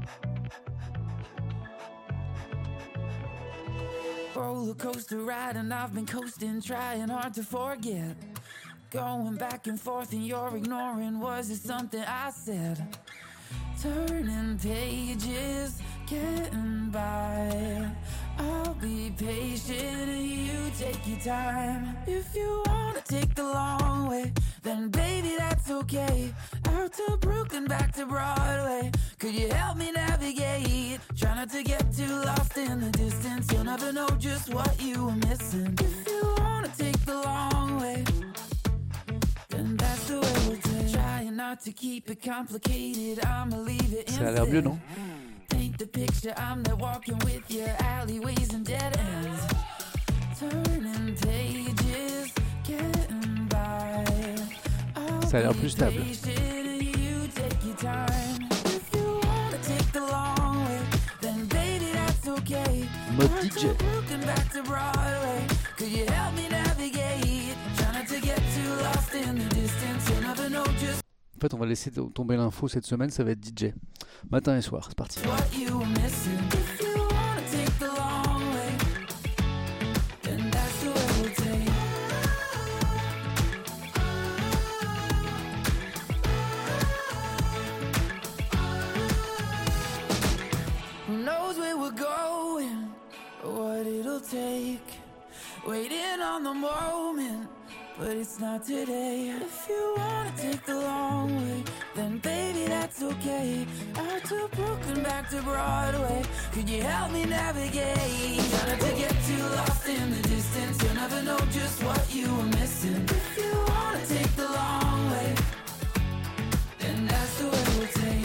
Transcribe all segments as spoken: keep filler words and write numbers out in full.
Roller coaster ride and I've been coasting, trying hard to forget. Going back and forth and you're ignoring, was it something I said? Turning pages, getting by. I'll be patient and you take your time. If you wanna take the long way, then baby that's okay. Out to Brooklyn, back to Broadway. Could you help me navigate? Try not to get too lost in the distance. You'll never know just what you were missing. If you wanna take the long way, then that's the way we'll take. Trying not to keep it complicated, I'ma leave it Ça a l'air mieux, non? Paint the picture, I'm there walking with you, alleyways and dead ends. Turning pages, getting by. Ça a l'air plus stable. Mode D J. En fait, on va laisser tomber l'info cette semaine, ça va être D J. Matin et soir, c'est parti. Take waiting on the moment, but it's not today. If you wanna take the long way, then baby that's okay. Out to Brooklyn, back to Broadway. Could you help me navigate? Trying to get too lost in the distance. You'll never know just what you were missing. If you wanna take the long way, then that's the way we'll take.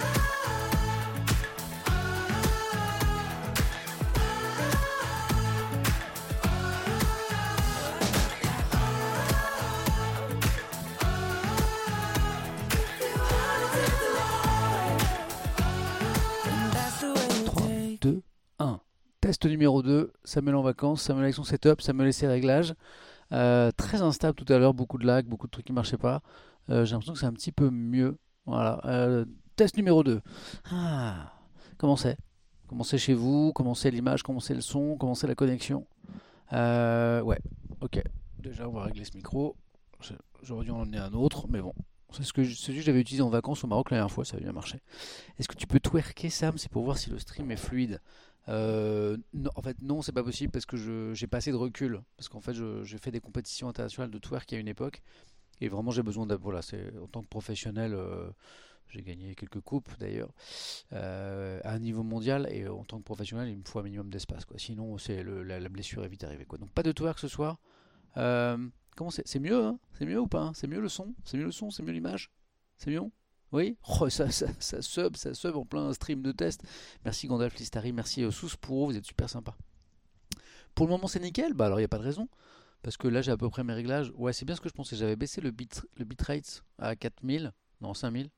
Test numéro deux, Samuel en vacances, Samuel avec son setup, Samuel et ses réglages. Euh, très instable tout à l'heure, beaucoup de lag, beaucoup de trucs qui ne marchaient pas. Euh, j'ai l'impression que c'est un petit peu mieux. Voilà. Euh, test numéro deux. Ah, comment c'est? Comment c'est chez vous? Comment c'est l'image? Comment c'est le son? Comment c'est la connexion? euh, Ouais, ok. Déjà, on va régler ce micro. J'aurais dû en emmener un autre, mais bon. C'est ce que je, celui que j'avais utilisé en vacances au Maroc la dernière fois, ça a bien marché. Est-ce que tu peux twerker, Sam? C'est pour voir si le stream est fluide. Euh, non, en fait non, c'est pas possible parce que je j'ai pas assez de recul, parce qu'en fait je- j'ai fait des compétitions internationales de twerk à une époque et vraiment j'ai besoin de voilà, c'est en tant que professionnel, euh, j'ai gagné quelques coupes d'ailleurs, euh, à un niveau mondial, et en tant que professionnel il me faut un minimum d'espace quoi, sinon c'est le- la, la blessure est vite arrivée quoi. Donc pas de twerk ce soir. Euh, comment c'est c'est mieux hein? C'est mieux ou pas hein? C'est mieux le son, c'est mieux le son, c'est mieux l'image, c'est mieux? Oui, oh, ça, ça, ça sub, ça sub en plein stream de test. Merci Gandalf Listari, merci euh, Sous Pour, vous êtes super sympa. Pour le moment c'est nickel, bah alors il n'y a pas de raison. Parce que là j'ai à peu près mes réglages. Ouais, c'est bien ce que je pensais, j'avais baissé le, bit, le bitrate à quatre mille, non cinq mille,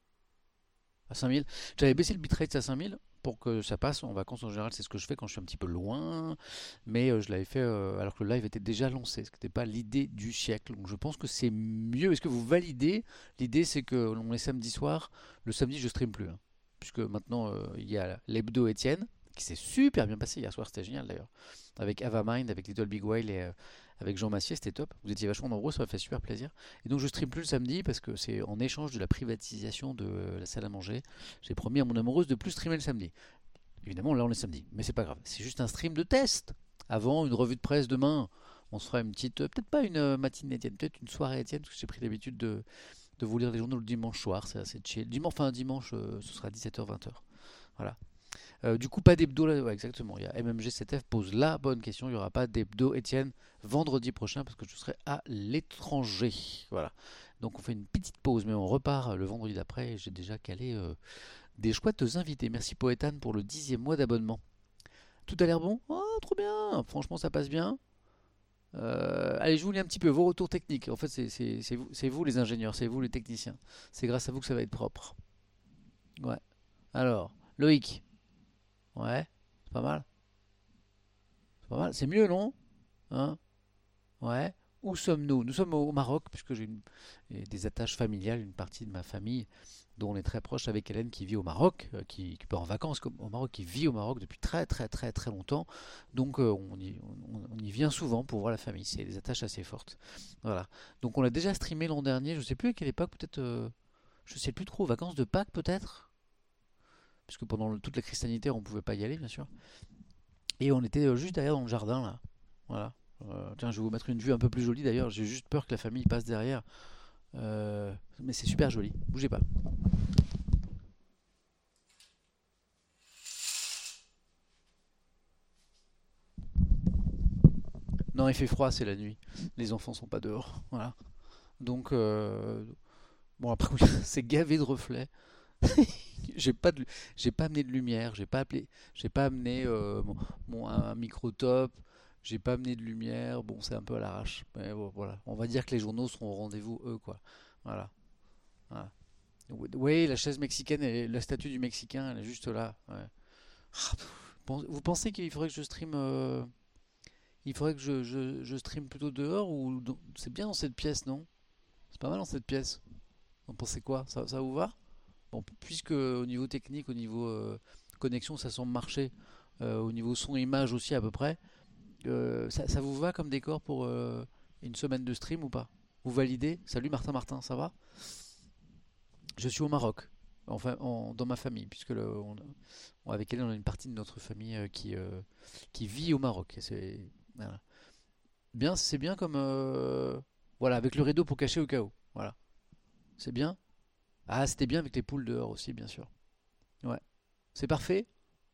à cinq mille. J'avais baissé le bitrate à cinq mille pour que ça passe. En vacances en général c'est ce que je fais quand je suis un petit peu loin. Mais euh, je l'avais fait euh, alors que le live était déjà lancé, ce qui n'était pas l'idée du siècle. Donc je pense que c'est mieux. Est-ce que vous validez? L'idée c'est que on est samedi soir. Le samedi je stream plus, hein, puisque maintenant euh, il y a l'hebdo Étienne qui s'est super bien passé hier soir, c'était génial d'ailleurs. Avec Avamind, avec Little Big Whale et euh, avec Jean Massier, c'était top. Vous étiez vachement nombreux, ça m'a fait super plaisir. Et donc je stream plus le samedi parce que c'est en échange de la privatisation de la salle à manger. J'ai promis à mon amoureuse de plus streamer le samedi. Évidemment, là on est samedi, mais c'est pas grave. C'est juste un stream de test. Avant une revue de presse demain, on se fera une petite, euh, peut-être pas une euh, matinée Étienne, peut-être une soirée Étienne, parce que j'ai pris l'habitude de, de vous lire les journaux le dimanche soir, c'est assez chill. Dimanche, enfin dimanche, euh, ce sera dix-sept heures vingt heures. Voilà. Euh, du coup, pas d'hebdo là, ouais, exactement. Il y a M M G sept F pose la bonne question. Il n'y aura pas d'hebdo Étienne vendredi prochain parce que je serai à l'étranger. Voilà. Donc on fait une petite pause, mais on repart le vendredi d'après. Et j'ai déjà calé euh, des chouettes invités. Merci Poétane pour le dixième mois d'abonnement. Tout a l'air bon? Oh, trop bien! Franchement, ça passe bien. Euh, allez, je vous lis un petit peu vos retours techniques. En fait, c'est c'est- c'est vous, c'est vous les ingénieurs, c'est vous les techniciens. C'est grâce à vous que ça va être propre. Ouais. Alors, Loïc. Ouais, c'est pas mal. C'est pas mal. C'est mieux, non? Hein? Ouais. Où sommes-nous? Nous sommes au Maroc, puisque j'ai une- des attaches familiales. Une partie de ma famille dont on est très proche avec Hélène qui vit au Maroc, euh, qui, qui part en vacances au Maroc, qui vit au Maroc depuis très très très très longtemps. Donc euh, on, y, on, on y vient souvent pour voir la famille, c'est des attaches assez fortes. Voilà. Donc on l'a déjà streamé l'an dernier, je sais plus à quelle époque, peut-être, euh, je sais plus trop, aux vacances de Pâques peut-être, parce que pendant le- toute la crise sanitaire on pouvait pas y aller bien sûr. Et on était euh, juste derrière dans le jardin là. Voilà. Euh, tiens, je vais vous mettre une vue un peu plus jolie d'ailleurs, j'ai juste peur que la famille passe derrière. Euh, mais c'est super joli, bougez pas. Non, il fait froid, c'est la nuit. Les enfants sont pas dehors. Voilà. Donc, euh, bon, après, oui, c'est gavé de reflets. J'ai pas de, j'ai pas amené de lumière, j'ai pas appelé, j'ai pas amené euh, mon, mon- un micro top, j'ai pas amené de lumière. Bon, c'est un peu à l'arrache. Mais bon, voilà. On va dire que les journaux seront au rendez-vous, eux, quoi. Voilà. Voilà. Oui, la chaise mexicaine, elle est- la statue du Mexicain, elle est juste là. Ouais. Ah, pff, pen- Vous pensez qu'il faudrait que je stream euh, il faudrait que je, je, je stream plutôt dehors ou dans- c'est bien dans cette pièce, non? C'est pas mal dans cette pièce. Vous en pensez quoi? Ça, ça vous va? Bon, puisque au niveau technique, au niveau euh, connexion, ça semble marcher, euh, au niveau son et image aussi à peu près, euh, ça, ça vous va comme décor pour euh, une semaine de stream ou pas? Vous validez? Salut Martin Martin, ça va? Je suis au Maroc, enfin en- dans ma famille, puisque le- on- on- avec elle on a une partie de notre famille euh, qui, euh, qui vit au Maroc. Et c'est voilà. Bien, c'est bien comme euh, voilà, avec le rideau pour cacher au cas où. Voilà, c'est bien. Ah, c'était bien avec les poules dehors aussi, bien sûr. Ouais, c'est parfait.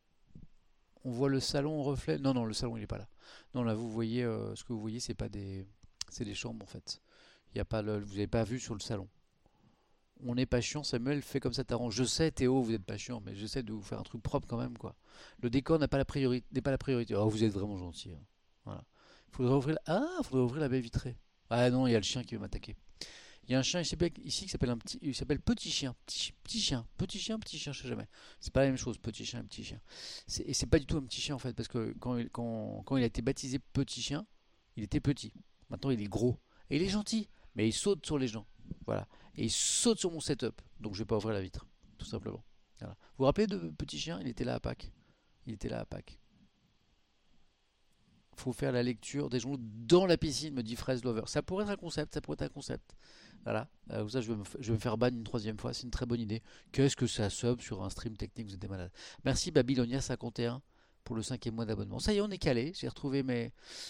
On voit le salon en reflet. Non, non, le salon il est pas là. Non, là vous voyez euh, ce que vous voyez, c'est pas des, c'est des chambres en fait. Il y a pas le, vous avez pas vu sur le salon. On n'est pas chiant, Samuel, fais comme ça t'arrange. Je sais, Théo, vous n'êtes pas chiant, mais j'essaie de vous faire un truc propre quand même, quoi. Le décor n'a pas la priorité, n'est pas la priorité. Oh, vous êtes vraiment gentil, hein. Voilà. Faudrait ouvrir, la... ah, faudrait ouvrir la baie vitrée. Ah non, il y a le chien qui veut m'attaquer. Il y a un chien ici ici qui s'appelle un petit, il s'appelle Petit Chien, petit, petit chien, petit chien, petit chien, je sais jamais. C'est pas la même chose, petit chien et petit chien. C'est- Et c'est pas du tout un petit chien en fait, parce que quand il, quand, quand il a été baptisé Petit Chien, il était petit. Maintenant il est gros et il est gentil, mais il saute sur les gens. Voilà. Et il saute sur mon setup, donc je vais pas ouvrir la vitre, tout simplement. Voilà. Vous vous rappelez de Petit Chien? Il était là à Pâques. Il était là à Pâques. Faut faire la lecture des journaux dans la piscine, me dit Fraise Lover. Ça pourrait être un concept, ça pourrait être un concept. Voilà. Euh, ça, je vais, me, je vais me faire ban une troisième fois, c'est une très bonne idée. Qu'est-ce que ça sub sur un stream technique, vous êtes des malades. Merci Babylonia cinquante et un pour le cinquième mois d'abonnement. Ça y est, on est calé, j'ai retrouvé mes...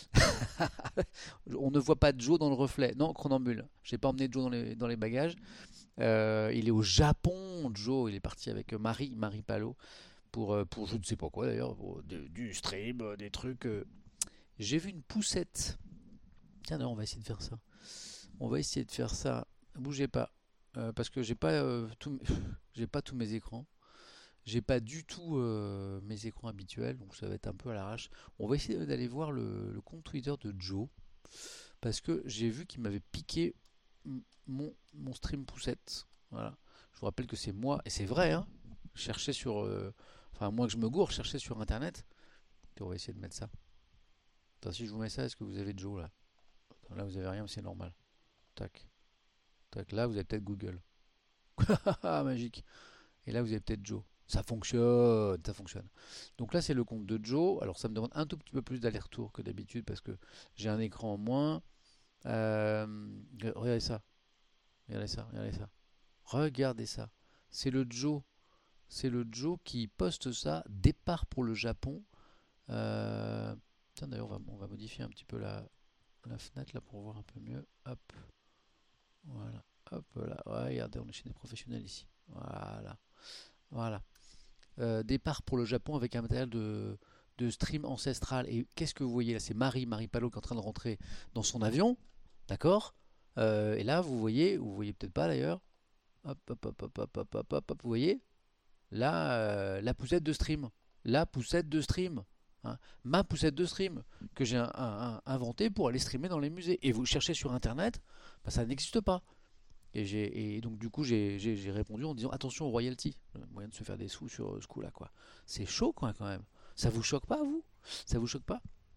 On ne voit pas Joe dans le reflet. Non, Chronambule. J'ai pas emmené Joe dans les, dans les bagages. Euh, il est au Japon, Joe. Il est parti avec Marie, Marie Palot, pour, euh, pour je ne sais pas quoi d'ailleurs, pour de- du stream, euh, des trucs. euh. J'ai vu une poussette. Tiens, non, on va essayer de faire ça. On va essayer de faire ça. Bougez pas. Euh, parce que j'ai pas, euh, tout- j'ai pas tous mes écrans. J'ai pas du tout euh, mes écrans habituels, donc ça va être un peu à l'arrache. On va essayer d'aller voir le, le compte Twitter de Joe, parce que j'ai vu qu'il m'avait piqué m- mon, mon stream poussette. Voilà. Je vous rappelle que c'est moi, et c'est vrai, hein. Je cherchais sur. euh, Enfin, moi que je me gourre, je cherchais sur internet. Et on va essayer de mettre ça. Attends, si je vous mets ça, est-ce que vous avez Joe là? Attends, là, vous avez rien, mais c'est normal. Tac. Tac. Là, vous avez peut-être Google. Ah, magique. Et là, vous avez peut-être Joe. Ça fonctionne, ça fonctionne. Donc là, c'est le compte de Joe. Alors, ça me demande un tout petit peu plus d'aller-retour que d'habitude parce que j'ai un écran en moins. Euh, regardez ça. Regardez ça. Regardez ça. Regardez ça. C'est le Joe. C'est le Joe qui poste ça. Départ pour le Japon. Euh, Tiens, d'ailleurs, on va, on va modifier un petit peu la, la fenêtre là pour voir un peu mieux. Hop. Voilà. Hop là. Ouais, regardez, on est chez des professionnels ici. Voilà. Voilà. Euh, départ pour le Japon avec un matériel de, de stream ancestral. Et qu'est-ce que vous voyez là? C'est Marie, Marie Palot qui est en train de rentrer dans son avion. D'accord. Euh, Et là, vous voyez, vous voyez peut-être pas d'ailleurs. Hop, hop, hop, hop, hop, hop, hop, hop, hop, vous voyez là, euh, la poussette de stream. La poussette de stream. Hein. Ma poussette de stream que j'ai un, un, un, inventée pour aller streamer dans les musées. Et vous cherchez sur internet, bah, ça n'existe pas. Et, j'ai, et donc du coup j'ai, j'ai, j'ai répondu en disant attention aux royalties, le moyen de se faire des sous sur ce coup-là quoi. C'est chaud quoi quand même. Ça vous choque pas vous? Ça vous choque pas?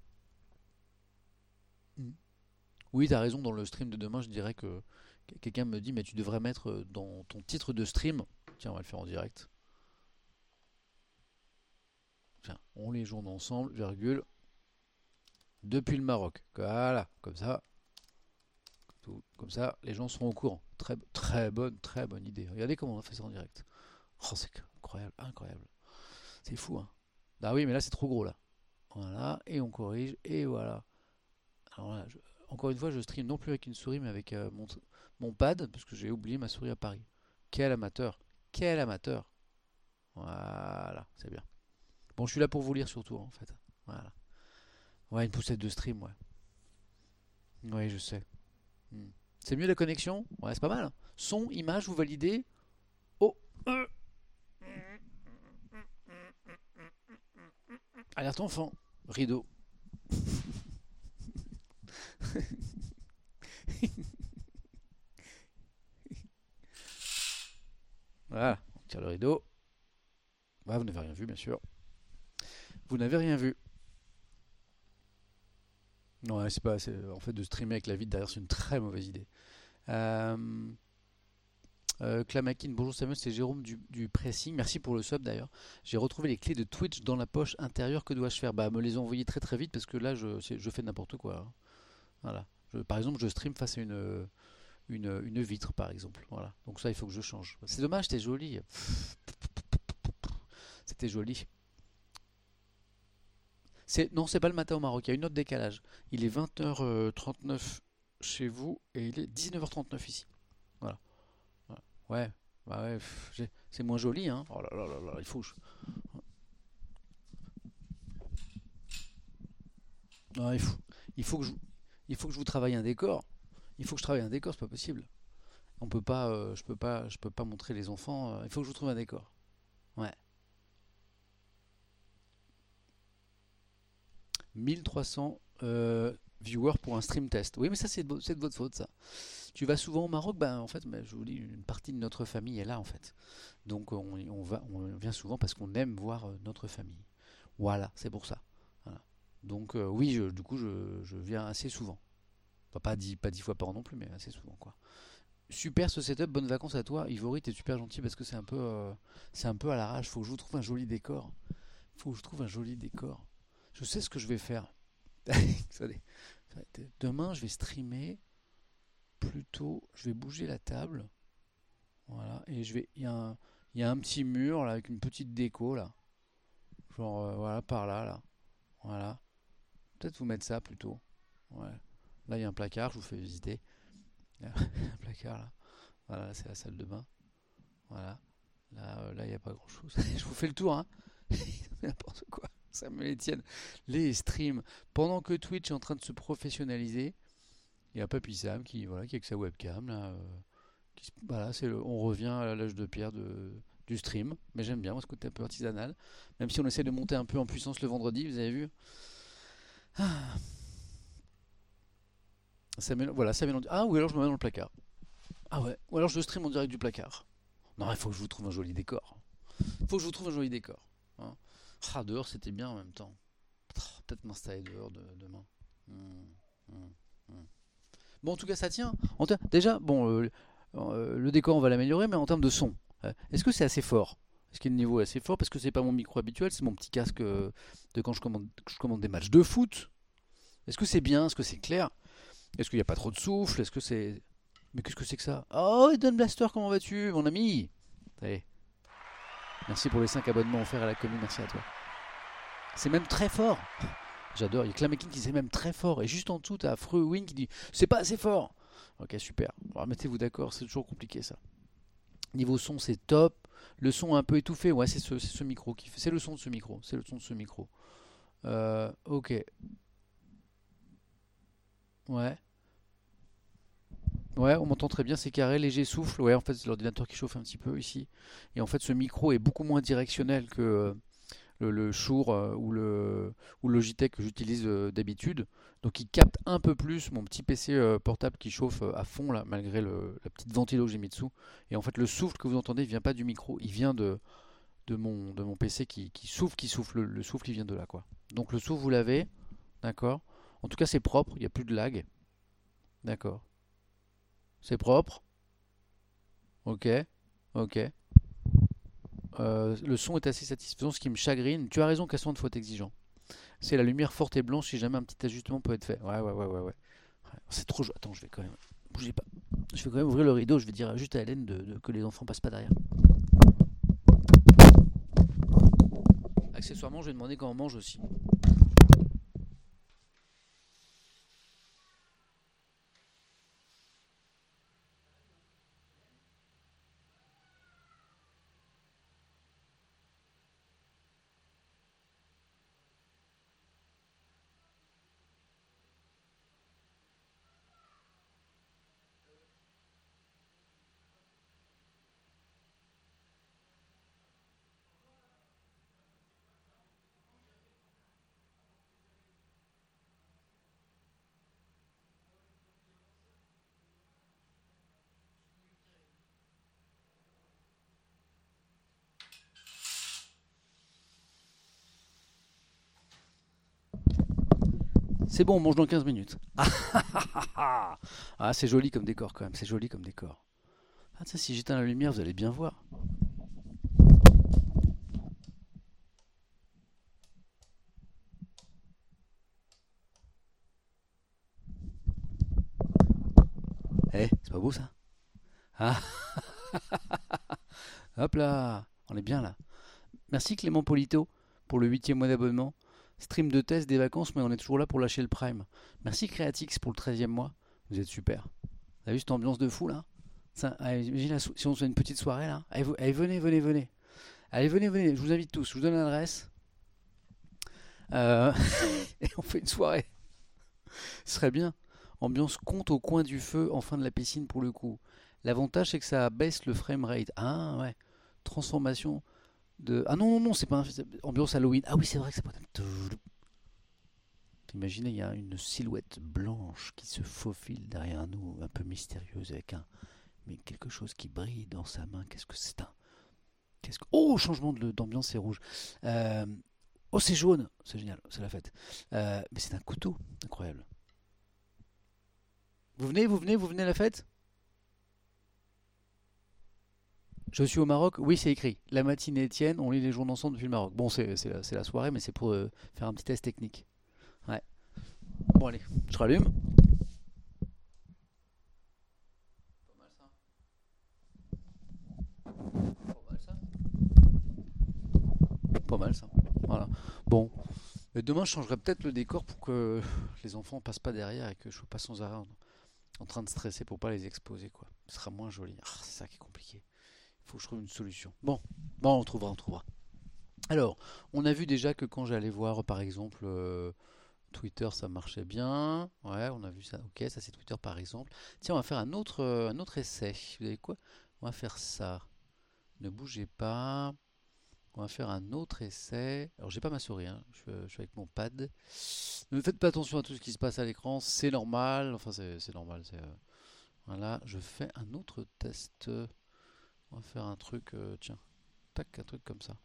Mm. Oui, t'as raison. Dans le stream de demain, je dirais que quelqu'un me dit mais tu devrais mettre dans ton titre de stream Tiens, on va le faire en direct. Tiens, on les journe ensemble, virgule, depuis le Maroc. Voilà, comme ça. Tout, comme ça, les gens seront au courant. Très, très bonne, très bonne idée. Regardez comment on a fait ça en direct. Oh, c'est incroyable, incroyable. C'est fou, hein. Ah oui, mais là, c'est trop gros, là. Voilà, et on corrige, et voilà. Alors là, je- encore une fois, je stream non plus avec une souris, mais avec euh, mon, mon pad, parce que j'ai oublié ma souris à Paris. Quel amateur, quel amateur. Voilà, c'est bien. Bon, je suis là pour vous lire surtout, en fait. Voilà. Ouais, une poussette de stream, ouais. Oui, je sais. Hmm. C'est mieux la connexion? Ouais, c'est pas mal. Son, image, vous validez? Oh, euh, alerte enfant. Rideau. Voilà, on tire le rideau. Ouais, vous n'avez rien vu, bien sûr. Vous n'avez rien vu. Non, ouais, c'est pas. c'est- En fait, de streamer avec la vitre derrière, c'est une très mauvaise idée. Euh, euh, Clamakin, bonjour Samuel, c'est Jérôme du, du pressing. Merci pour le sub d'ailleurs. J'ai retrouvé les clés de Twitch dans la poche intérieure. Que dois-je faire? Bah, me les envoyer très très vite parce que là, je, c'est- je fais n'importe quoi, hein. Voilà. Je- par exemple, je stream face à une, une, une vitre, par exemple. Voilà. Donc ça, il faut que je change. C'est dommage, c'était joli. C'était joli. C'est, non, c'est pas le matin au Maroc. Il y a une autre décalage. Il est vingt heures trente-neuf chez vous et il est dix-neuf heures trente-neuf ici. Voilà. Voilà. Ouais. Bah ouais, pff, j'ai- c'est moins joli, hein. Oh là là là là, il faut que je... Ah, il faut, il faut que je, il faut que je vous travaille un décor. Il faut que je travaille un décor, c'est pas possible. On peut pas, euh, je peux pas, je peux pas montrer les enfants. euh, il faut que je vous trouve un décor. Ouais. mille trois cents euh, viewers pour un stream test. Oui, mais ça, c'est de, vo- c'est de votre faute, ça. Tu vas souvent au Maroc? Ben, en fait, ben, je vous dis, une partie de notre famille est là, en fait. Donc, on, on va, on vient souvent parce qu'on aime voir euh, notre famille. Voilà, c'est pour ça. Voilà. Donc, euh, oui, je- du coup, je, je viens assez souvent. Enfin, pas dix, pas dix fois par an non plus, mais assez souvent, quoi. Super ce setup, bonnes vacances à toi. Ivory, t'es super gentil parce que c'est un peu, euh, c'est un peu à l'arrache. Faut que je vous trouve un joli décor. Faut que je trouve un joli décor. Je sais ce que je vais faire. Attendez. Demain, je vais streamer plutôt. Je vais bouger la table. Voilà. Et je vais. Il y a un, il y a un petit mur là avec une petite déco là. Genre euh, voilà par là là. Voilà. Peut-être vous mettre ça plutôt. Ouais. Là il y a un placard. Je vous fais visiter. Il y a un placard là. Voilà, c'est la salle de bain. Voilà. Là, euh, là, il n'y a pas grand chose. Je vous fais le tour, hein. N'importe quoi. Ça me les tienne. Les streams. Pendant que Twitch est en train de se professionnaliser, il y a Papy Sam qui, voilà, qui avec sa webcam, là, euh, qui voilà, c'est le- on revient à l'âge de pierre de, du stream. Mais j'aime bien, moi, ce côté un peu artisanal. Même si on essaie de monter un peu en puissance le vendredi, vous avez vu. Ah, ça met, voilà, ça met dans- Ah, ou alors je me mets dans le placard. Ah ouais. Ou alors je stream en direct du placard. Non, il faut que je vous trouve un joli décor. Il faut que je vous trouve un joli décor, hein. Ah, dehors, c'était bien en même temps. Peut-être m'installer dehors de- demain. Hmm, hmm, hmm. Bon, en tout cas, ça tient. En ter- Déjà, bon, euh, euh, le décor, on va l'améliorer, mais en termes de son, euh, est-ce que c'est assez fort? Est-ce que le niveau est assez fort? Parce que c'est pas mon micro habituel, c'est mon petit casque euh, de quand je commande, je commande des matchs de foot. Est-ce que c'est bien? Est-ce que c'est clair? Est-ce qu'il n'y a pas trop de souffle? Est-ce que c'est. Mais qu'est-ce que c'est que ça? Oh, Eden Blaster, comment vas-tu, mon ami? Allez, merci pour les cinq abonnements offerts à la commune, merci à toi. C'est même très fort. J'adore. Il y a Clamakin qui c'est même très fort. Et juste en dessous, t'as Win qui dit c'est pas assez fort. Ok, super. Alors, mettez-vous d'accord, c'est toujours compliqué ça. Niveau son, c'est top. Le son un peu étouffé, ouais, c'est ce, c'est ce micro qui fait. C'est le son de ce micro. C'est le son de ce micro. Euh, ok. Ouais. Ouais, on m'entend très bien, c'est carré, léger souffle. Ouais, en fait, c'est l'ordinateur qui chauffe un petit peu ici. Et en fait, ce micro est beaucoup moins directionnel que, euh, le, le Shure euh, ou le ou le Logitech que j'utilise euh, d'habitude. Donc il capte un peu plus mon petit P C euh, portable qui chauffe euh, à fond là, malgré le, la petite ventilo que j'ai mis dessous. Et en fait le souffle que vous entendez ne vient pas du micro, il vient de, de, mon, de mon P C qui, qui souffle, qui souffle. Le, le souffle il vient de là quoi. Donc le souffle vous l'avez, d'accord. En tout cas c'est propre, il n'y a plus de lag, d'accord. C'est propre, ok, ok. Euh, le son est assez satisfaisant, ce qui me chagrine. Tu as raison, Cassandre, il faut être exigeant. C'est la lumière forte et blanche, si jamais un petit ajustement peut être fait. Ouais, ouais, ouais, ouais, ouais. Ouais, c'est trop. Attends, je vais quand même. Bougez pas. Je vais quand même ouvrir le rideau. Je vais dire juste à Hélène de, de- que les enfants passent pas derrière. Accessoirement, je vais demander quand on mange aussi. C'est bon, on mange dans quinze minutes. Ah, ah, c'est joli comme décor quand même. C'est joli comme décor. Ah, tiens, si j'éteins la lumière, vous allez bien voir. Eh, c'est pas beau ça? Ah, hop là, on est bien là. Merci Clément Polito pour le huitième mois d'abonnement. Stream de test des vacances, mais on est toujours là pour lâcher le prime. Merci Creatix pour le treizième mois. Vous êtes super. Vous avez vu cette ambiance de fou là? Ça, allez, imagine la so- si on se fait une petite soirée là. Allez, vous- allez, venez, venez, venez. Allez, venez, venez. Je vous invite tous. Je vous donne l'adresse. Euh, et on fait une soirée. Ce serait bien. Ambiance compte au coin du feu en fin de la piscine pour le coup. L'avantage c'est que ça baisse le framerate. Ah ouais. Transformation de. Ah non, non, non, c'est pas un... c'est ambiance Halloween. Ah oui, c'est vrai que c'est pas. Imaginez, il y a une silhouette blanche qui se faufile derrière nous, un peu mystérieuse, avec un. Mais quelque chose qui brille dans sa main. Qu'est-ce que c'est un. Qu'est-ce que... Oh, changement de- d'ambiance, c'est rouge. Euh, Oh, c'est jaune. C'est génial, c'est la fête. Euh, Mais c'est un couteau. Incroyable. Vous venez, vous venez, vous venez à la fête? Je suis au Maroc. Oui, c'est écrit. La matinée Étienne, on lit les journaux ensemble depuis le Maroc. Bon, c'est c'est la, c'est la soirée, mais c'est pour euh, faire un petit test technique. Ouais. Bon, allez, je rallume. Pas mal ça. Pas mal ça. Pas mal ça. Voilà. Bon. Et demain, je changerai peut-être le décor pour que les enfants passent pas derrière et que je sois pas sans arrêt en, en train de stresser pour pas les exposer, quoi. Ce sera moins joli. Ah, c'est ça qui est compliqué. Il faut que je trouve une solution. Bon, bon, on trouvera, on trouvera. Alors, on a vu déjà que quand j'allais voir, par exemple, euh, Twitter, ça marchait bien. Ouais, on a vu ça. Ok, ça c'est Twitter par exemple. Tiens, on va faire un autre, euh, un autre essai. Vous savez quoi? On va faire ça. Ne bougez pas. On va faire un autre essai. Alors, j'ai pas ma souris, hein. Je, suis, je suis avec mon pad. Ne faites pas attention à tout ce qui se passe à l'écran. C'est normal. Enfin, c'est c'est normal. c'est, euh, Voilà, je fais un autre test. On va faire un truc. euh, tiens, tac, un truc comme ça.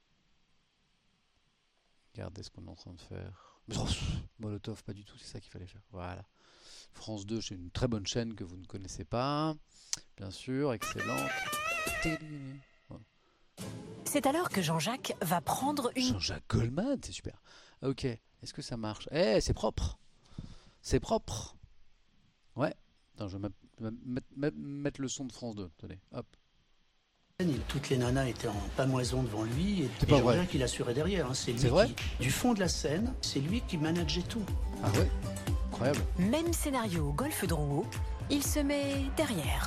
Regardez ce qu'on est en train de faire. Molotov, pas du tout, c'est ça qu'il fallait faire. Voilà. France deux, c'est une très bonne chaîne que vous ne connaissez pas. Bien sûr, excellente. C'est alors que Jean-Jacques va prendre une... Jean-Jacques Goldman, c'est super. Ok, est-ce que ça marche? Eh, c'est propre. C'est propre. Ouais. Attends, je vais mettre, mettre- mettre- mettre le son de France deux. Tenez, hop. Et toutes les nanas étaient en pamoison devant lui et, C'est et pas vrai. Jean-Jacques il assurait derrière. hein. C'est lui C'est vrai qui, du fond de la scène, c'est lui qui manageait tout. Ah ouais, incroyable. Même scénario au Golfe Drouot, il se met derrière.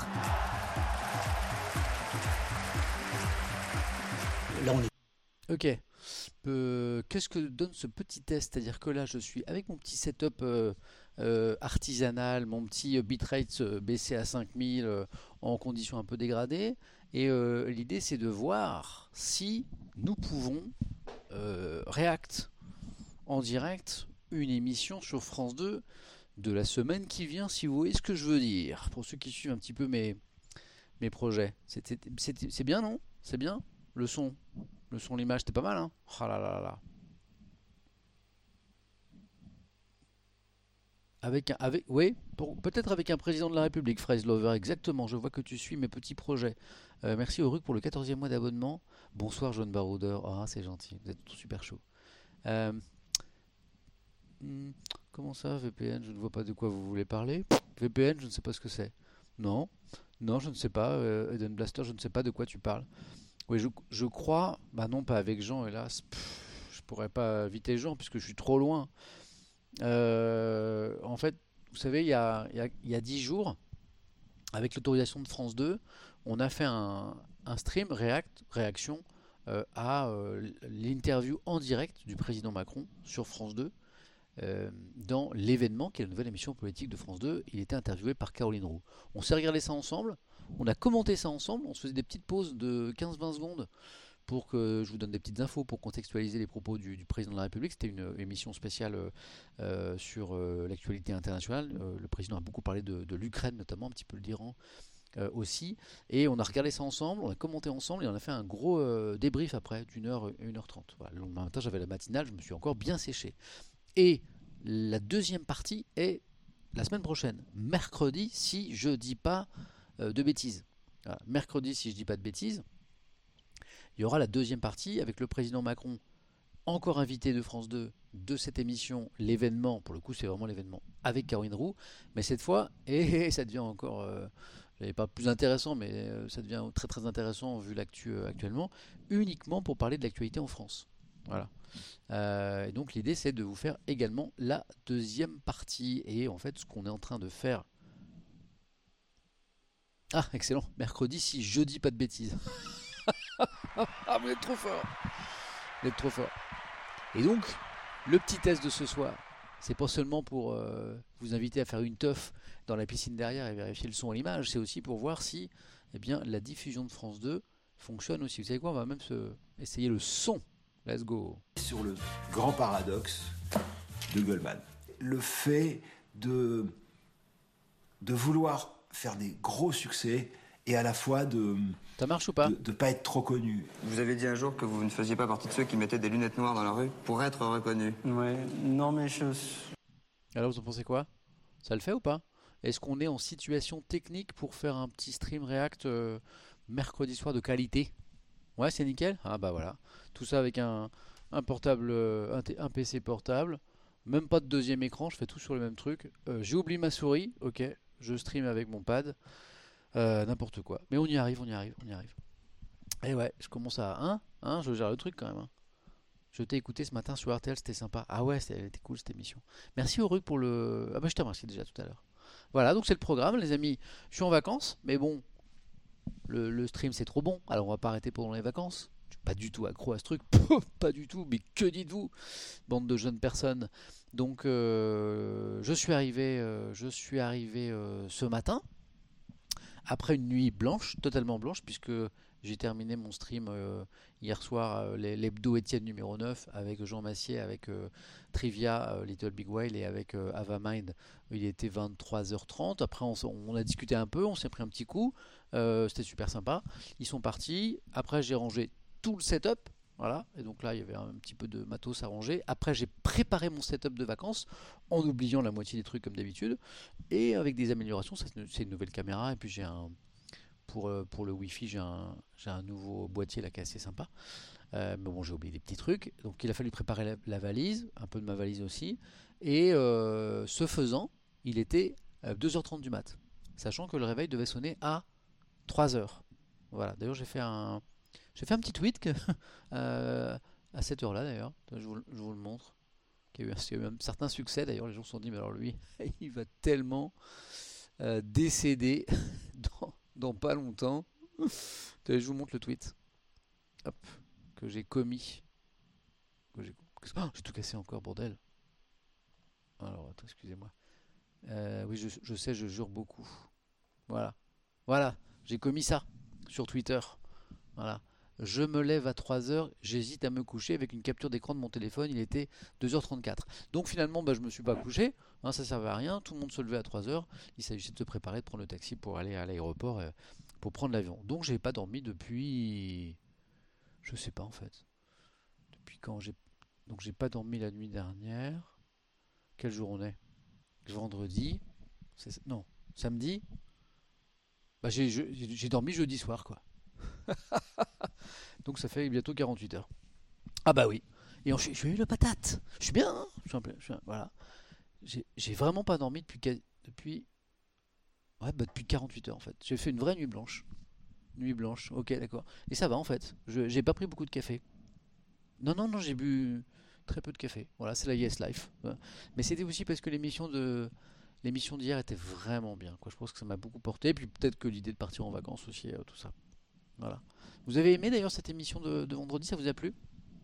Là on est Ok. Euh, Qu'est-ce que donne ce petit test? C'est-à-dire que là, je suis avec mon petit setup euh, euh, artisanal, mon petit euh, bitrate euh, baissé à cinq mille euh, en conditions un peu dégradées. Et euh, l'idée, c'est de voir si nous pouvons euh, React en direct une émission sur France deux de la semaine qui vient, si vous voyez ce que je veux dire. Pour ceux qui suivent un petit peu mes, mes projets. C'était- c'était- C'est bien, non? C'est bien? Le son, le son, l'image, c'était pas mal, hein? Oh là là là là. Avec un, avec, oui, pour- peut-être avec un président de la République, Fraise Lover, exactement. Je vois que tu suis mes petits projets. Euh, merci Auruk pour le quatorzième mois d'abonnement. Bonsoir Jaune Baroudeur. Ah, c'est gentil, vous êtes tous super chaud. Euh, hmm, comment ça, V P N? Je ne vois pas de quoi vous voulez parler. V P N, je ne sais pas ce que c'est. Non, non, je ne sais pas. Euh, Eden Blaster, je ne sais pas de quoi tu parles. Oui, je, je crois. Bah non, pas avec Jean, hélas. Pff, je pourrais pas inviter Jean puisque je suis trop loin. Euh, en fait, vous savez, il y a, il y a, il y a dix jours, avec l'autorisation de France deux, on a fait un, un stream React, réaction euh, à euh, l'interview en direct du président Macron sur France deux. Euh, dans l'événement, qui est la nouvelle émission politique de France deux, il était interviewé par Caroline Roux. On s'est regardé ça ensemble, on a commenté ça ensemble, on se faisait des petites pauses de quinze vingt secondes pour que je vous donne des petites infos pour contextualiser les propos du, du président de la République. C'était une émission spéciale euh, euh, sur euh, l'actualité internationale. Euh, le président a beaucoup parlé de, de l'Ukraine notamment, un petit peu l'Iran euh, aussi. Et on a regardé ça ensemble, on a commenté ensemble et on a fait un gros euh, débrief après d'une heure, une heure trente. Voilà, le lendemain matin, j'avais la matinale, je me suis encore bien séché. Et la deuxième partie est la semaine prochaine, mercredi, si je dis pas euh, de bêtises. Voilà, mercredi, si je dis pas de bêtises, il y aura la deuxième partie avec le président Macron, encore invité de France deux, de cette émission, l'événement, pour le coup c'est vraiment l'événement, avec Caroline Roux, mais cette fois, et ça devient encore, euh, j'avais pas plus intéressant, mais euh, ça devient très très intéressant vu l'actu euh, actuellement, uniquement pour parler de l'actualité en France. Voilà. Euh, et donc l'idée c'est de vous faire également la deuxième partie, et en fait ce qu'on est en train de faire... Ah, excellent, mercredi si je dis pas de bêtises. Ah, vous êtes trop fort. Vous êtes trop fort. Et donc, le petit test de ce soir, c'est pas seulement pour euh, vous inviter à faire une teuf dans la piscine derrière et vérifier le son et l'image, c'est aussi pour voir si eh bien, la diffusion de France deux fonctionne aussi. Vous savez quoi, on va même se... essayer le son. Let's go. Sur le grand paradoxe de Goldman. Le fait de, de vouloir faire des gros succès et à la fois de... Ça marche ou pas? De ne pas être trop connu. Vous avez dit un jour que vous ne faisiez pas partie de ceux qui mettaient des lunettes noires dans la rue pour être reconnus. Ouais, non mais je... Alors vous en pensez quoi? Ça le fait ou pas? Est-ce qu'on est en situation technique pour faire un petit stream React euh, mercredi soir de qualité? Ouais, c'est nickel. Ah bah voilà. Tout ça avec un, un portable, euh, un, un P C portable. Même pas de deuxième écran, je fais tout sur le même truc. Euh, J'ai oublié ma souris, ok. Je stream avec mon pad. Euh, n'importe quoi. Mais on y arrive, on y arrive, on y arrive. Et ouais, je commence à... Hein Hein Je gère le truc quand même. Hein. Je t'ai écouté ce matin sur R T L, c'était sympa. Ah ouais, elle était cool cette émission. Merci Auruk pour le... Ah bah je te remercie déjà tout à l'heure. Voilà, donc c'est le programme les amis. Je suis en vacances, mais bon, le, le stream c'est trop bon. Alors on va pas arrêter pendant les vacances. Je suis pas du tout accro à ce truc. Pas du tout, mais que dites-vous, bande de jeunes personnes. Donc euh, je suis arrivé, euh, je suis arrivé euh, ce matin. Après une nuit blanche, totalement blanche, puisque j'ai terminé mon stream euh, hier soir, euh, l'hebdo Étienne numéro neuf, avec Jean Massier, avec euh, Trivia, euh, Little Big Whale et avec euh, Avamind. Il était vingt-trois heures trente. Après, on, on a discuté un peu, on s'est pris un petit coup. Euh, C'était super sympa. Ils sont partis. Après, j'ai rangé tout le setup. Voilà, et donc là il y avait un petit peu de matos à ranger. Après j'ai préparé mon setup de vacances en oubliant la moitié des trucs comme d'habitude et avec des améliorations. C'est une nouvelle caméra et puis j'ai un pour, pour le wifi j'ai un, j'ai un nouveau boîtier là qui est assez sympa. Euh, mais bon, j'ai oublié des petits trucs, donc il a fallu préparer la, la valise, un peu de ma valise aussi. Et euh, ce faisant, il était deux heures trente du mat, sachant que le réveil devait sonner à trois heures. Voilà, d'ailleurs j'ai fait un J'ai fait un petit tweet que, euh, à cette heure-là d'ailleurs, je vous, je vous le montre, qui a eu, qui a eu un certain succès d'ailleurs, les gens se sont dit, mais alors lui, il va tellement euh, décéder dans, dans pas longtemps. Je vous montre le tweet Hop, que j'ai commis. Que j'ai oh, j'ai tout cassé encore, bordel. Alors, attends, excusez-moi. Euh, oui, je, je sais, je jure beaucoup. Voilà. Voilà, j'ai commis ça sur Twitter. Voilà. Je me lève à trois heures, j'hésite à me coucher avec une capture d'écran de mon téléphone, il était deux heures trente-quatre. Donc finalement, bah, je ne me suis pas couché, hein, ça ne servait à rien, tout le monde se levait à trois heures, il s'agissait de se préparer, de prendre le taxi pour aller à l'aéroport, euh, pour prendre l'avion. Donc j'ai pas dormi depuis... Je sais pas en fait. Depuis quand j'ai... Donc j'ai pas dormi la nuit dernière. Quel jour on est? Vendredi. Non, samedi. Bah, j'ai dormi jeudi soir quoi. Donc ça fait bientôt quarante-huit heures. Ah bah oui. Et je suis eu le patate. Je suis bien. Hein, je suis un peu, je suis un- voilà. J'ai j'ai vraiment pas dormi depuis qua- depuis ouais, bah, depuis quarante-huit heures en fait. J'ai fait une vraie nuit blanche. Nuit blanche. Ok, d'accord. Et ça va en fait. Je j'ai pas pris beaucoup de café. Non non non, j'ai bu très peu de café. Voilà, c'est la Yes Life. Voilà. Mais c'était aussi parce que l'émission de l'émission d'hier était vraiment bien, quoi. Je pense que ça m'a beaucoup porté. Et puis peut-être que l'idée de partir en vacances aussi, euh, tout ça. Voilà. Vous avez aimé d'ailleurs cette émission de, de vendredi, ça vous a plu?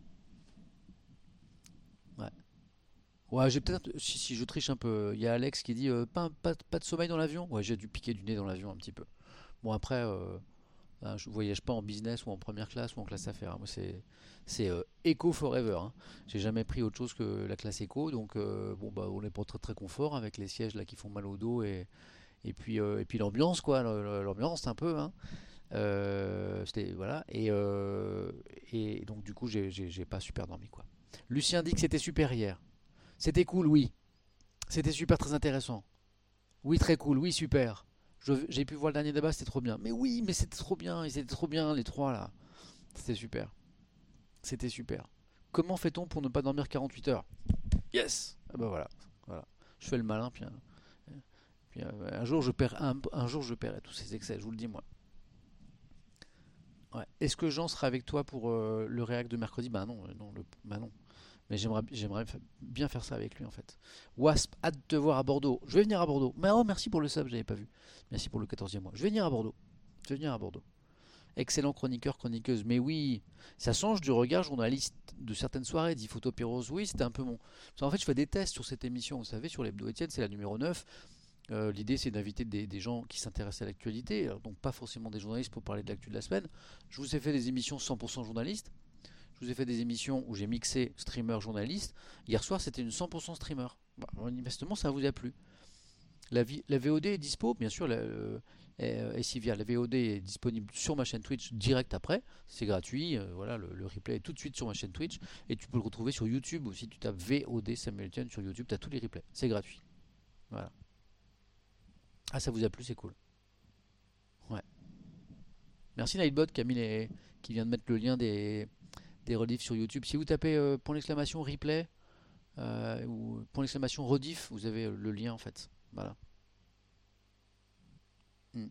Ouais. Ouais, j'ai peut-être. Si, si, je triche un peu. Il y a Alex qui dit euh, pas, pas, pas de sommeil dans l'avion. Ouais, j'ai dû piquer du nez dans l'avion un petit peu. Bon, après, euh, hein, je voyage pas en business ou en première classe ou en classe affaires. Moi, c'est c'est euh, Eco Forever. Hein. J'ai jamais pris autre chose que la classe Eco. Donc, euh, bon, bah, on est pas très très confort avec les sièges là qui font mal au dos et, et puis, euh, et puis l'ambiance, quoi. L'ambiance, un peu. Hein. Euh, c'était voilà et, euh, et donc du coup j'ai j'ai- j'ai pas super dormi quoi. Lucien dit que c'était super hier. C'était cool, oui. C'était super très intéressant. Oui, très cool, oui, super. Je- J'ai pu voir le dernier débat, c'était trop bien. Mais oui, mais c'était trop bien, ils étaient trop bien les trois là. C'était super. C'était super. Comment fait-on pour ne pas dormir quarante-huit heures? Yes. Ah bah voilà, voilà. Je fais le malin puis, un, puis un, un jour je perds un, un jour je perds tous ces excès, je vous le dis moi. Ouais. Est-ce que Jean sera avec toi pour euh, le réact de mercredi? Bah non, euh, non, le- bah non. Mais j'aimerais, j'aimerais fa- bien faire ça avec lui en fait. Wasp, hâte de te voir à Bordeaux. Je vais venir à Bordeaux. Mais oh, merci pour le sub, j'avais pas vu. Merci pour le quatorzième mois. Je vais venir à Bordeaux. Je vais venir à Bordeaux. Excellent chroniqueur, chroniqueuse. Mais oui, ça change du regard journaliste de certaines soirées, dit Photo Pyros. Oui, c'était un peu mon. Parce qu'en fait, je fais des tests sur cette émission. Vous savez, sur l'Hebdo Étienne, c'est la numéro neuf. Euh, L'idée, c'est d'inviter des, des gens qui s'intéressent à l'actualité. Alors, donc, pas forcément des journalistes pour parler de l'actu de la semaine. Je vous ai fait des émissions cent pour cent journalistes. Je vous ai fait des émissions où j'ai mixé streamer journaliste. Hier soir, c'était une cent pour cent streamer. Bah, manifestement, ça vous a plu. La, vi- la V O D est dispo, bien sûr. La, euh, et, et si via la V O D est disponible sur ma chaîne Twitch direct après. C'est gratuit. euh, voilà, le, le replay est tout de suite sur ma chaîne Twitch. Et tu peux le retrouver sur YouTube aussi. Tu tapes V O D Samuel Etienne sur YouTube. Tu as tous les replays. C'est gratuit. Voilà. Ah, ça vous a plu, c'est cool. Ouais. Merci Nightbot qui, a mis les- qui vient de mettre le lien des, des rediffs sur YouTube. Si vous tapez euh, point d'exclamation replay euh, ou point d'exclamation rediff, vous avez euh, le lien en fait. Voilà. Mm.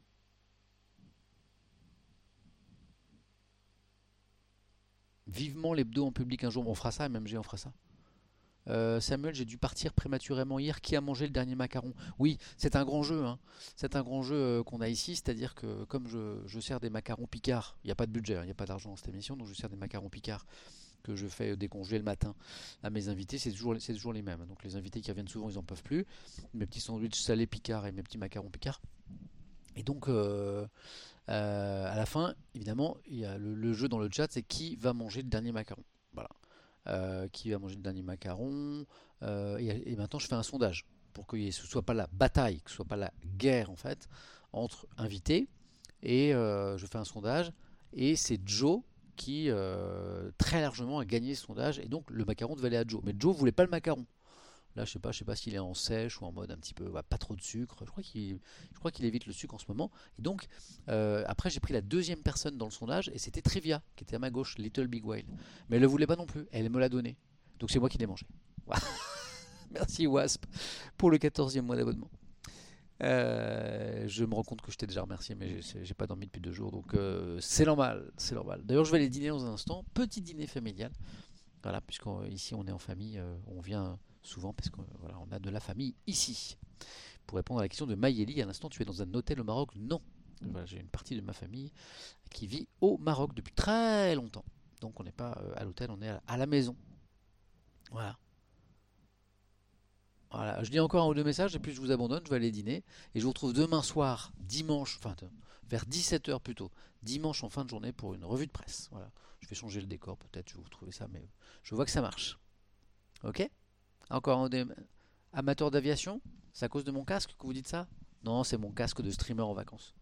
Vivement l'hebdo en public un jour. On fera ça, M M G, on fera ça. Euh, Samuel, j'ai dû partir prématurément hier. Qui a mangé le dernier macaron? Oui, c'est un grand jeu. Hein. C'est un grand jeu euh, qu'on a ici. C'est-à-dire que comme je, je sers des macarons Picard, il n'y a pas de budget, hein, il n'y a pas d'argent dans cette émission, donc je sers des macarons Picard que je fais décongeler le matin à mes invités. C'est toujours, c'est toujours les mêmes. Donc les invités qui reviennent souvent, ils n'en peuvent plus. Mes petits sandwichs salés Picard et mes petits macarons Picard. Et donc, euh, euh, à la fin, évidemment, il y a le, le jeu dans le chat, c'est qui va manger le dernier macaron. Voilà. Euh, qui va manger le dernier macaron. Euh, et, et maintenant, je fais un sondage pour que ce ne soit pas la bataille, que ce ne soit pas la guerre en fait entre invités. Et euh, je fais un sondage et c'est Joe qui euh, très largement a gagné ce sondage et donc le macaron devait aller à Joe. Mais Joe voulait pas le macaron. Là, je sais pas, je sais pas s'il est en sèche ou en mode un petit peu, bah, pas trop de sucre. Je crois qu'il, je crois qu'il évite le sucre en ce moment. Et donc, euh, après, j'ai pris la deuxième personne dans le sondage et c'était Trivia qui était à ma gauche, Little Big Whale. Mais elle ne voulait pas non plus. Elle me l'a donné. Donc c'est moi qui l'ai mangé. Voilà. Merci Wasp pour le quatorzième mois d'abonnement. Euh, je me rends compte que je t'ai déjà remercié, mais j'ai j'ai pas dormi depuis deux jours, donc euh, c'est normal, c'est normal. D'ailleurs, je vais aller dîner dans un instant, petit dîner familial. Voilà, puisqu'ici on est en famille, euh, on vient souvent parce qu'on voilà, on a de la famille ici. Pour répondre à la question de Mayeli, à l'instant, tu es dans un hôtel au Maroc? Non. Voilà, j'ai une partie de ma famille qui vit au Maroc depuis très longtemps. Donc on n'est pas euh, à l'hôtel, on est à, à la maison. Voilà. Voilà, je lis encore un ou deux messages et puis je vous abandonne, je vais aller dîner. Et je vous retrouve demain soir, dimanche, enfin vers dix-sept heures plutôt, dimanche en fin de journée pour une revue de presse. Voilà. Je vais changer le décor peut-être, je vais vous trouver ça, mais je vois que ça marche. Ok? Encore un des amateurs d'aviation? C'est à cause de mon casque que vous dites ça? Non, c'est mon casque de streamer en vacances.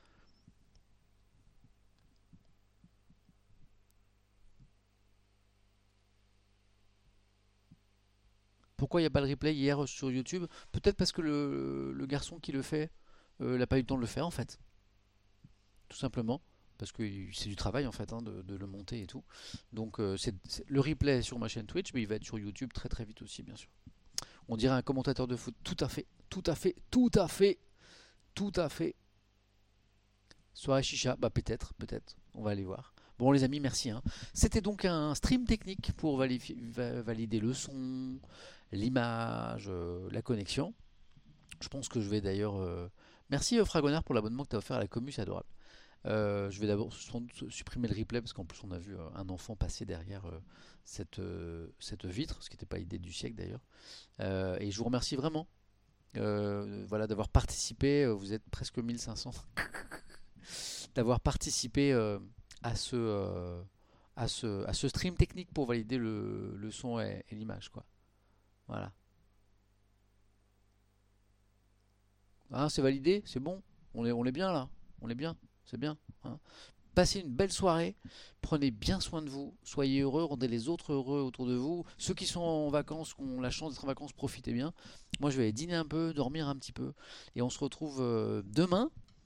Pourquoi il n'y a pas le replay hier sur YouTube? Peut-être parce que le, le garçon qui le fait euh, n'a pas eu le temps de le faire en fait. Tout simplement. parce que c'est du travail en fait hein, de, de le monter et tout. Donc euh, c'est, c'est- le replay est sur ma chaîne Twitch, mais il va être sur YouTube très très vite aussi, bien sûr. On dirait un commentateur de foot, tout à fait, tout à fait, tout à fait, tout à fait. Soirée chicha, bah peut-être, peut-être, on va aller voir. Bon les amis, merci. Hein. C'était donc un stream technique pour valider, valider le son, l'image, euh, la connexion. Je pense que je vais d'ailleurs... euh, Merci euh, Fragonard pour l'abonnement que tu as offert à la commu, c'est adorable. Euh, je vais d'abord sans doute supprimer le replay parce qu'en plus on a vu euh, un enfant passer derrière euh, cette, euh, cette vitre, ce qui n'était pas l'idée du siècle d'ailleurs. Euh, et je vous remercie vraiment euh, voilà, d'avoir participé, euh, vous êtes presque mille cinq cents, d'avoir participé euh, à, ce, euh, à, ce, à ce stream technique pour valider le, le son et, et l'image, quoi. Voilà. Hein, c'est validé, c'est bon, on est, on est bien là, on est bien, c'est bien. Hein. Passez une belle soirée, prenez bien soin de vous, soyez heureux, rendez les autres heureux autour de vous. Ceux qui sont en vacances, qui ont la chance d'être en vacances, profitez bien. Moi je vais aller dîner un peu, dormir un petit peu, et on se retrouve euh, demain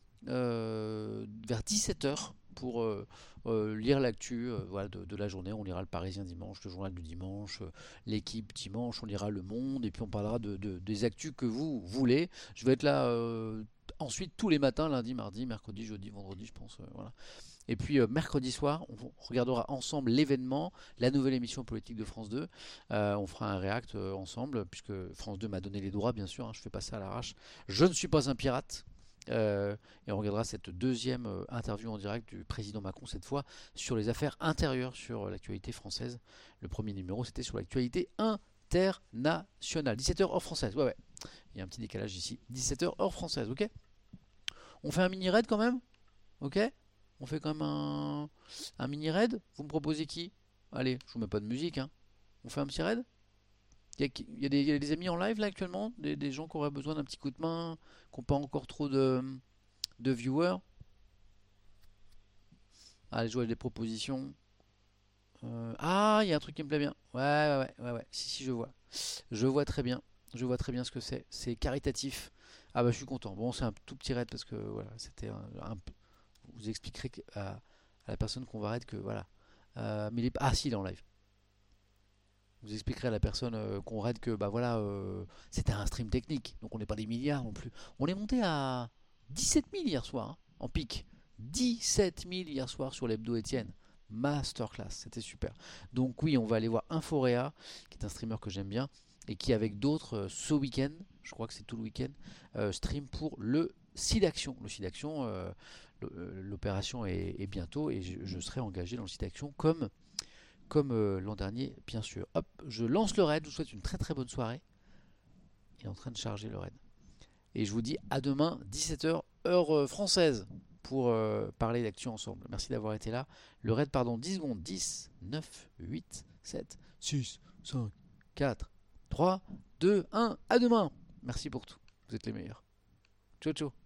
euh, vers dix-sept heures pour euh, euh, lire l'actu euh, voilà, de, de la journée. On lira le Parisien dimanche, le journal du dimanche, euh, l'équipe dimanche, on lira le Monde, et puis on parlera de, de- des actus que vous voulez. Je vais être là euh, ensuite tous les matins, lundi, mardi, mercredi, jeudi, vendredi, je pense. euh, voilà. Et puis euh, mercredi soir, on regardera ensemble l'événement, la nouvelle émission politique de France deux. Euh, on fera un react euh, ensemble, puisque France deux m'a donné les droits, bien sûr, hein, je fais pas ça à l'arrache. Je ne suis pas un pirate. Euh, et on regardera cette deuxième euh, interview en direct du président Macron, cette fois sur les affaires intérieures, sur euh, l'actualité française. Le premier numéro, c'était sur l'actualité internationale. dix-sept heures heure française, ouais, ouais. Il y a un petit décalage ici. dix-sept heures heure française, ok. On fait un mini raid quand même, ok. On fait quand même un, un mini raid. Vous me proposez qui? Allez, je vous mets pas de musique, hein. On fait un petit raid. Il y, a, il y a des, il y a des amis en live là actuellement, des, des gens qui auraient besoin d'un petit coup de main, qui n'ont pas encore trop de, de viewers. Allez, je vois des propositions. Euh, ah, il y a un truc qui me plaît bien. Ouais, ouais, ouais, ouais, ouais. Si, si, je vois. Je vois très bien. Je vois très bien ce que c'est. C'est caritatif. Ah bah, je suis content. Bon, c'est un tout petit raid parce que voilà, c'était un, un- vous expliquerez que- à, à la personne qu'on va raid que voilà. Euh, mais il est, ah, si, il est en live. Vous expliquerez à la personne euh, qu'on raid que bah voilà, euh, c'était un stream technique, donc on n'est pas des milliards non plus. On est monté à dix-sept mille hier soir, hein, en pic. dix-sept mille hier soir sur l'hebdo Étienne. Masterclass, c'était super. Donc oui, on va aller voir Inforea, qui est un streamer que j'aime bien, et qui avec d'autres euh, ce week-end, je crois que c'est tout le week-end, euh, stream pour le SIDAction. Le SIDAction, euh, le- l'opération est, est bientôt, et je, je serai engagé dans le SIDAction comme comme euh, l'an dernier, bien sûr. Hop, je lance le raid, je vous souhaite une très très bonne soirée. Il est en train de charger le raid. Et je vous dis à demain, dix-sept heures, heure euh, française, pour euh, parler d'actu ensemble. Merci d'avoir été là. Le raid, pardon, dix secondes. dix, neuf, huit, sept, six, cinq, quatre, trois, deux, un. À demain. Merci pour tout. Vous êtes les meilleurs. Ciao, ciao.